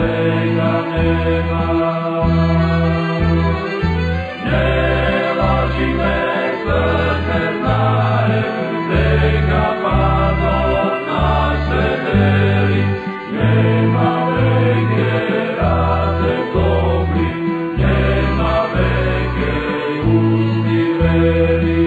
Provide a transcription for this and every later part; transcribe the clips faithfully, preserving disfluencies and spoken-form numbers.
svega nema. Ne laži me, crkve znaje, veka padno na se deli, nema veke rade topli, nema veke usti veri.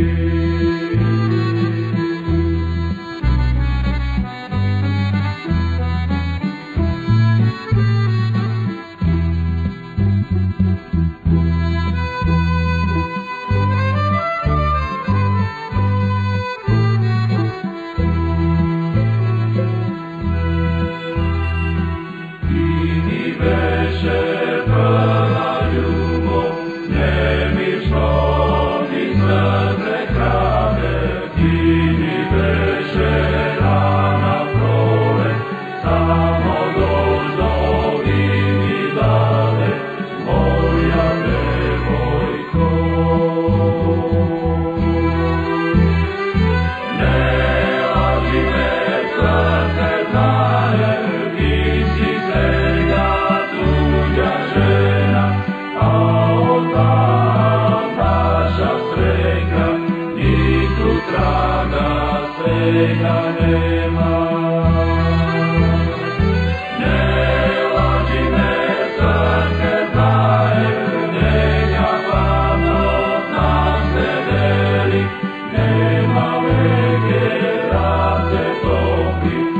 Beše prva ljubav, nemično mi srce krade, Tini beše rana prole, samo dozovi mi dade, moja devojko. Ne laži me, srce znaje, ti si svega tuđa žena, a onda naša sreća, ni tu traga svega nema. Ne laži me, srce znaje, neka padno na se deli, nema veke rade topli,